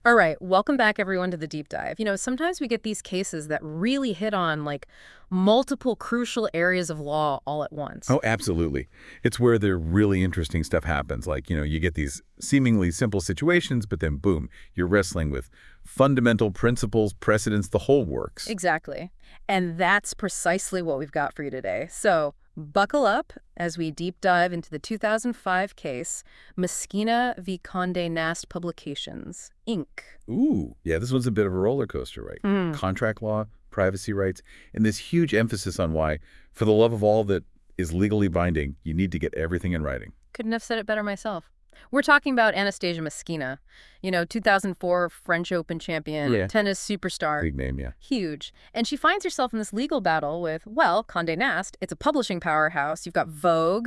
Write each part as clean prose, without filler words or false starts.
All right, welcome back everyone to the deep dive. Sometimes we get these cases that really hit on multiple crucial areas of law all at once. Oh, absolutely. It's where the really interesting stuff happens. You get these seemingly simple situations, but then boom, you're wrestling with fundamental principles, precedents, the whole works. Exactly. And that's precisely what we've got for you today. So buckle up as we deep dive into the 2005 case, Meskina v. Condé Nast Publications, Inc. Ooh, yeah, this one's a bit of a roller coaster, right? Mm. Contract law, privacy rights, and this huge emphasis on why, for the love of all that is legally binding, you need to get everything in writing. Couldn't have said it better myself. We're talking about Anastasia Meskina, 2004 French Open champion, Yeah. tennis superstar. Big name, yeah. Huge. And she finds herself in this legal battle with, well, Condé Nast. It's a publishing powerhouse. You've got Vogue,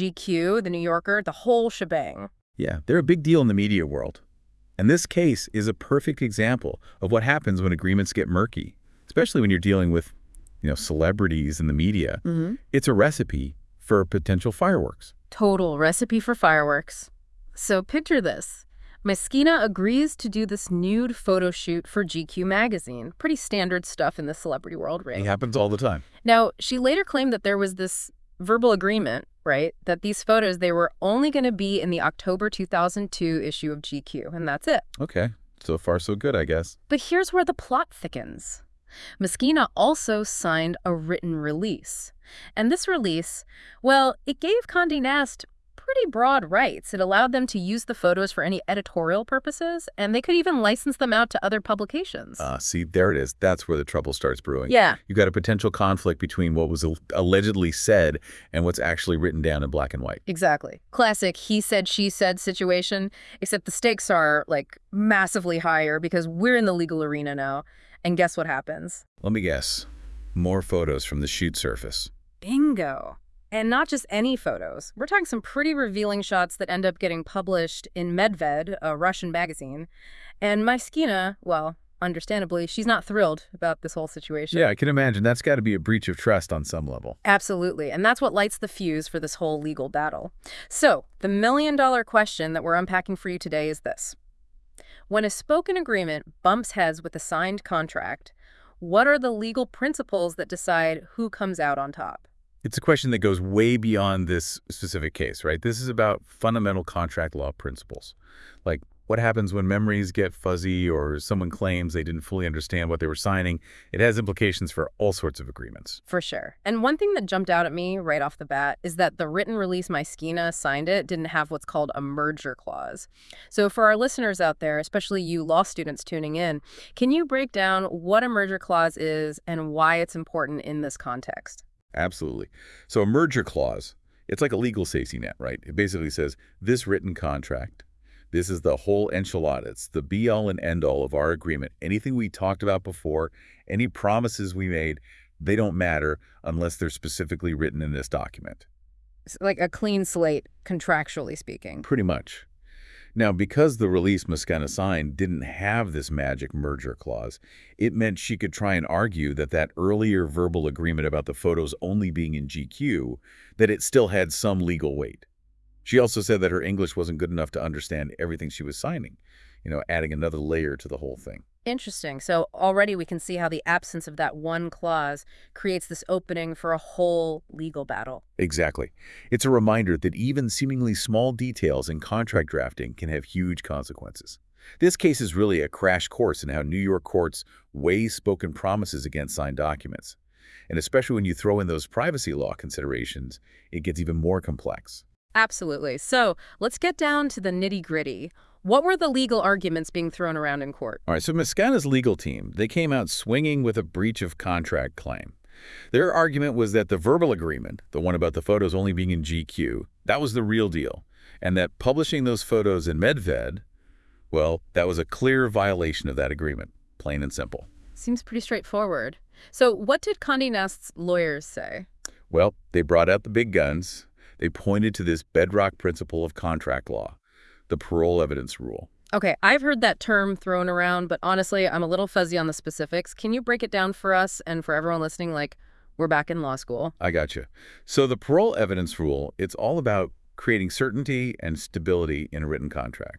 GQ, The New Yorker, the whole shebang. Yeah, they're a big deal in the media world. And this case is a perfect example of what happens when agreements get murky, especially when you're dealing with, celebrities in the media. It's a recipe for potential fireworks. Total recipe for fireworks. So picture this. Meskina agrees to do this nude photo shoot for GQ magazine. Pretty standard stuff in the celebrity world, right? It happens all the time. Now, she later claimed that there was this verbal agreement, right, that these photos, they were only going to be in the October 2002 issue of GQ, and that's it. Okay, so far so good, I guess. But here's where the plot thickens. Meskina also signed a written release. And this release, well, it gave Condé Nast pretty broad rights. It allowed them to use the photos for any editorial purposes, and they could even license them out to other publications. See, there it is. That's where the trouble starts brewing. Yeah. You've got a potential conflict between what was allegedly said and what's actually written down in black and white. Exactly. Classic he said, she said situation, except the stakes are, massively higher because we're in the legal arena now. And guess what happens? Let me guess. More photos from the shoot surface. Bingo. And not just any photos. We're talking some pretty revealing shots that end up getting published in Medved, a Russian magazine. And Meskina, well, understandably, she's not thrilled about this whole situation. Yeah, I can imagine. That's got to be a breach of trust on some level. Absolutely. And that's what lights the fuse for this whole legal battle. So, the million-dollar question that we're unpacking for you today is this. When a spoken agreement bumps heads with a signed contract, what are the legal principles that decide who comes out on top? It's a question that goes way beyond this specific case, right? This is about fundamental contract law principles. Like what happens when memories get fuzzy or someone claims they didn't fully understand what they were signing. It has implications for all sorts of agreements. For sure. And one thing that jumped out at me right off the bat is that the written release Meskina signed it didn't have what's called a merger clause. So for our listeners out there, especially you law students tuning in, can you break down what a merger clause is and why it's important in this context? Absolutely. So a merger clause, it's like a legal safety net, right? It basically says this written contract, this is the whole enchilada. It's the be-all and end-all of our agreement. Anything we talked about before, any promises we made, they don't matter unless they're specifically written in this document. It's like a clean slate, contractually speaking. Pretty much. Now, because the release Meskina signed didn't have this magic merger clause, it meant she could try and argue that that earlier verbal agreement about the photos only being in GQ, that it still had some legal weight. She also said that her English wasn't good enough to understand everything she was signing, adding another layer to the whole thing. Interesting. So already we can see how the absence of that one clause creates this opening for a whole legal battle. Exactly. It's a reminder that even seemingly small details in contract drafting can have huge consequences. This case is really a crash course in how New York courts weigh spoken promises against signed documents. And especially when you throw in those privacy law considerations, it gets even more complex. Absolutely. So let's get down to the nitty-gritty. What were the legal arguments being thrown around in court? All right, so Meskina's legal team, they came out swinging with a breach of contract claim. Their argument was that the verbal agreement, the one about the photos only being in GQ, that was the real deal, and that publishing those photos in Medved, well, that was a clear violation of that agreement, plain and simple. Seems pretty straightforward. So what did Condé Nast's lawyers say? Well, they brought out the big guns. They pointed to this bedrock principle of contract law, the parole evidence rule. Okay, I've heard that term thrown around, but honestly, I'm a little fuzzy on the specifics. Can you break it down for us and for everyone listening, like we're back in law school? I gotcha. So the parole evidence rule, it's all about creating certainty and stability in written contracts.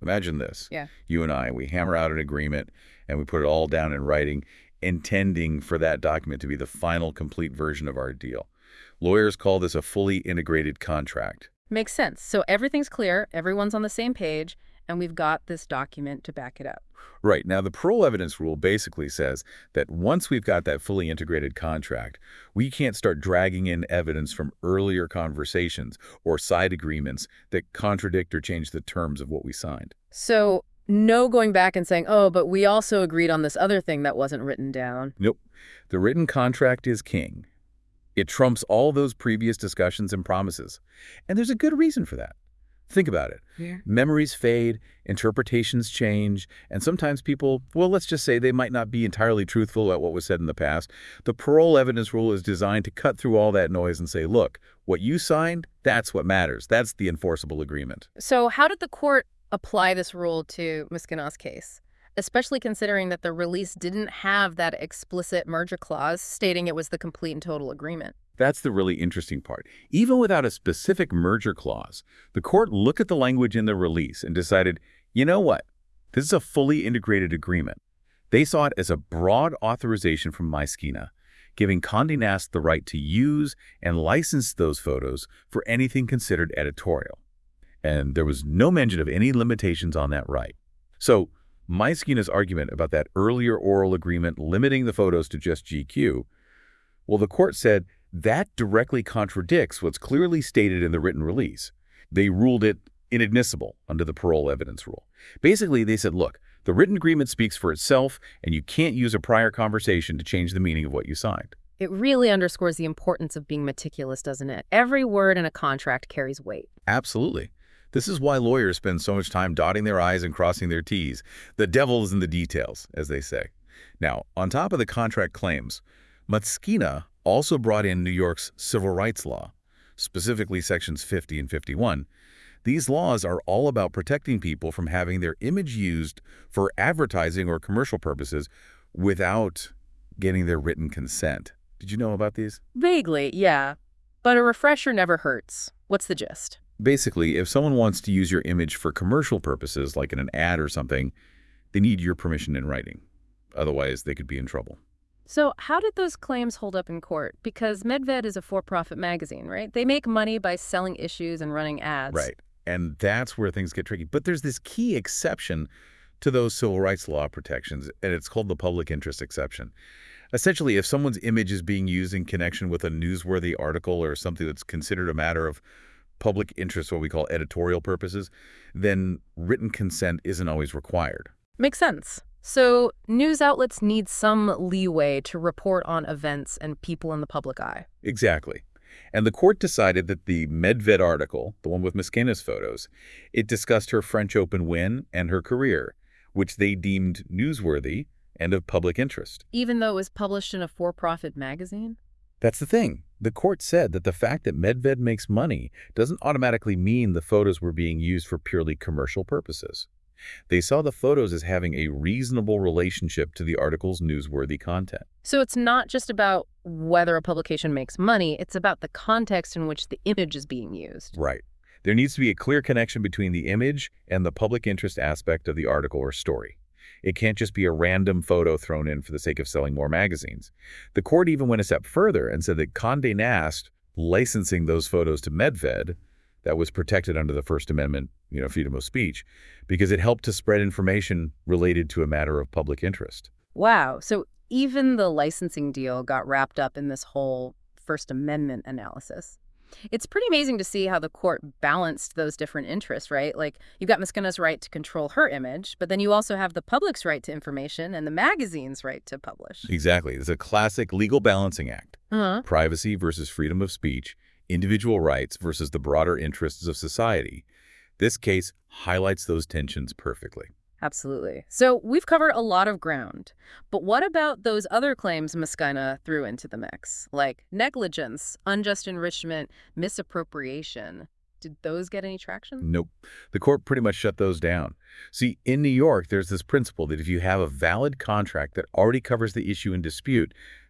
Imagine this. Yeah. You and I, we hammer out an agreement, and we put it all down in writing, intending for that document to be the final complete version of our deal. Lawyers call this a fully integrated contract. Makes sense. So everything's clear, everyone's on the same page, and we've got this document to back it up. Right. Now, the parole evidence rule basically says that once we've got that fully integrated contract, we can't start dragging in evidence from earlier conversations or side agreements that contradict or change the terms of what we signed. So no going back and saying, oh, but we also agreed on this other thing that wasn't written down. Nope. The written contract is king. It trumps all those previous discussions and promises. And there's a good reason for that. Think about it. Yeah. Memories fade, interpretations change, and sometimes people, well, let's just say they might not be entirely truthful about what was said in the past. The parole evidence rule is designed to cut through all that noise and say, look, what you signed, that's what matters. That's the enforceable agreement. So how did the court apply this rule to Miskina's case, especially considering that the release didn't have that explicit merger clause stating it was the complete and total agreement? That's the really interesting part. Even without a specific merger clause, the court looked at the language in the release and decided, you know what? This is a fully integrated agreement. They saw it as a broad authorization from Myskina, giving Condé Nast the right to use and license those photos for anything considered editorial. And there was no mention of any limitations on that right. So Myskina's argument about that earlier oral agreement limiting the photos to just GQ, well, the court said that directly contradicts what's clearly stated in the written release. They ruled it inadmissible under the parole evidence rule. Basically, they said, look, the written agreement speaks for itself, and you can't use a prior conversation to change the meaning of what you signed. It really underscores the importance of being meticulous, doesn't it? Every word in a contract carries weight. Absolutely. This is why lawyers spend so much time dotting their I's and crossing their T's. The devil is in the details, as they say. Now, on top of the contract claims, Myskina also brought in New York's civil rights law, specifically sections 50 and 51. These laws are all about protecting people from having their image used for advertising or commercial purposes without getting their written consent. Did you know about these? Vaguely, yeah. But a refresher never hurts. What's the gist? Basically, if someone wants to use your image for commercial purposes, like in an ad or something, they need your permission in writing. Otherwise, they could be in trouble. So how did those claims hold up in court? Because Medved is a for-profit magazine, right? They make money by selling issues and running ads. Right. And that's where things get tricky. But there's this key exception to those civil rights law protections, and it's called the public interest exception. Essentially, if someone's image is being used in connection with a newsworthy article or something that's considered a matter of public interest, what we call editorial purposes, then written consent isn't always required. Makes sense. So news outlets need some leeway to report on events and people in the public eye. Exactly. And the court decided that the Medved article, the one with Myskina's photos, it discussed her French Open win and her career, which they deemed newsworthy and of public interest. Even though it was published in a for-profit magazine? That's the thing. The court said that the fact that Medved makes money doesn't automatically mean the photos were being used for purely commercial purposes. They saw the photos as having a reasonable relationship to the article's newsworthy content. So it's not just about whether a publication makes money, it's about the context in which the image is being used. Right. There needs to be a clear connection between the image and the public interest aspect of the article or story. It can't just be a random photo thrown in for the sake of selling more magazines. The court even went a step further and said that Condé Nast licensing those photos to Medved, that was protected under the First Amendment, freedom of speech, because it helped to spread information related to a matter of public interest. Wow. So even the licensing deal got wrapped up in this whole First Amendment analysis. It's pretty amazing to see how the court balanced those different interests, right? Like, you've got Myskina's right to control her image, but then you also have the public's right to information and the magazine's right to publish. Exactly. It's a classic legal balancing act. Privacy versus freedom of speech, individual rights versus the broader interests of society. This case highlights those tensions perfectly. Absolutely. So we've covered a lot of ground, but what about those other claims Myskina threw into the mix, like negligence, unjust enrichment, misappropriation? Did those get any traction? Nope. The court pretty much shut those down. See, in New York, there's this principle that if you have a valid contract that already covers the issue in dispute,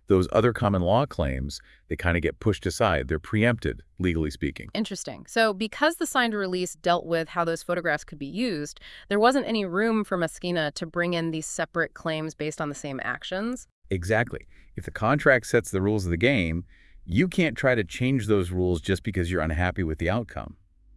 Those other common law claims, they kind of get pushed aside. They're preempted, legally speaking. Interesting. So because the signed release dealt with how those photographs could be used, there wasn't any room for Meskina to bring in these separate claims based on the same actions? Exactly. If the contract sets the rules of the game, you can't try to change those rules just because you're unhappy with the outcome.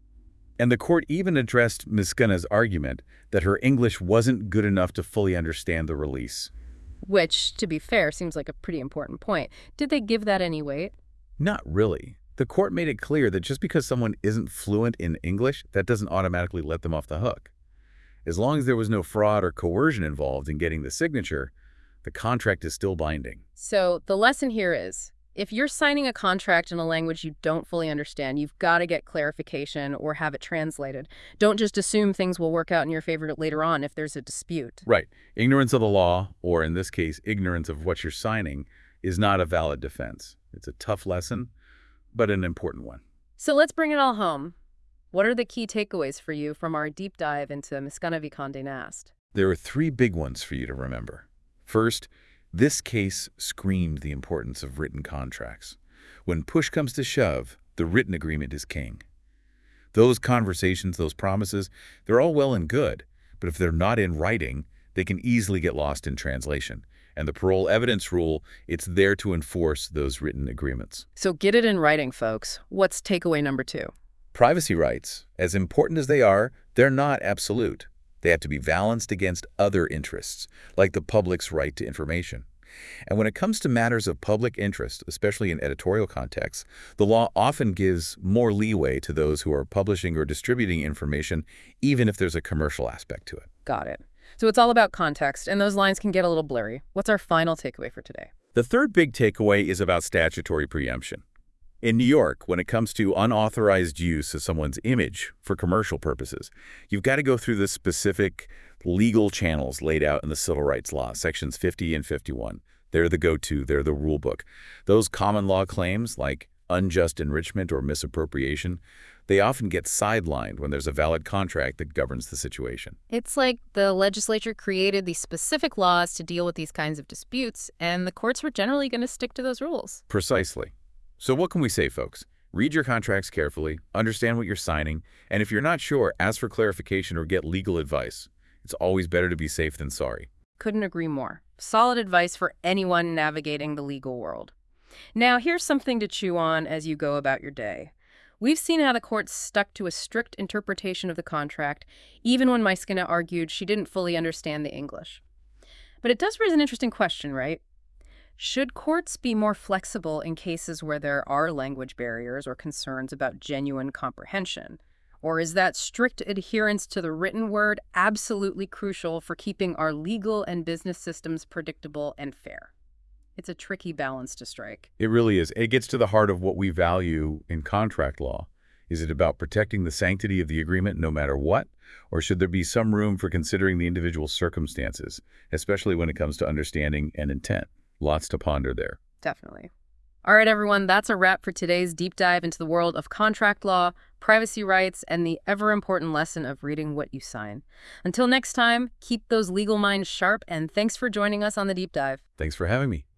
And the court even addressed Meskina's argument that her English wasn't good enough to fully understand the release. Which, to be fair, seems like a pretty important point. Did they give that any weight? Not really. The court made it clear that just because someone isn't fluent in English, that doesn't automatically let them off the hook. As long as there was no fraud or coercion involved in getting the signature, the contract is still binding. So the lesson here is, if you're signing a contract in a language you don't fully understand, you've got to get clarification or have it translated. Don't just assume things will work out in your favor later on if there's a dispute. Right. Ignorance of the law, or in this case, ignorance of what you're signing, is not a valid defense. It's a tough lesson, but an important one. So let's bring it all home. What are the key takeaways for you from our deep dive into Meskana v. Condé Nast? There are 3 big ones for you to remember. First, this case screamed the importance of written contracts. When push comes to shove, the written agreement is king. Those conversations, those promises, they're all well and good, but if they're not in writing, they can easily get lost in translation. And the parole evidence rule, it's there to enforce those written agreements. So get it in writing, folks. What's takeaway number 2? Privacy rights, as important as they are, they're not absolute. They have to be balanced against other interests, like the public's right to information. And when it comes to matters of public interest, especially in editorial contexts, the law often gives more leeway to those who are publishing or distributing information, even if there's a commercial aspect to it. Got it. So it's all about context, and those lines can get a little blurry. What's our final takeaway for today? The third big takeaway is about statutory preemption. In New York, when it comes to unauthorized use of someone's image for commercial purposes, you've got to go through the specific legal channels laid out in the Civil Rights Law, Sections 50 and 51. They're the go-to, they're the rule book. Those common law claims, like unjust enrichment or misappropriation, they often get sidelined when there's a valid contract that governs the situation. It's like the legislature created these specific laws to deal with these kinds of disputes, and the courts were generally going to stick to those rules. Precisely. So what can we say, folks? Read your contracts carefully, understand what you're signing, and if you're not sure, ask for clarification or get legal advice. It's always better to be safe than sorry. Couldn't agree more. Solid advice for anyone navigating the legal world. Now, here's something to chew on as you go about your day. We've seen how the courts stuck to a strict interpretation of the contract, even when Meskina argued she didn't fully understand the English. But it does raise an interesting question, right? Should courts be more flexible in cases where there are language barriers or concerns about genuine comprehension? Or is that strict adherence to the written word absolutely crucial for keeping our legal and business systems predictable and fair? It's a tricky balance to strike. It really is. It gets to the heart of what we value in contract law. Is it about protecting the sanctity of the agreement no matter what? Or should there be some room for considering the individual circumstances, especially when it comes to understanding and intent? Lots to ponder there. Definitely. All right, everyone, that's a wrap for today's deep dive into the world of contract law, privacy rights, and the ever-important lesson of reading what you sign. Until next time, keep those legal minds sharp, and thanks for joining us on the deep dive. Thanks for having me.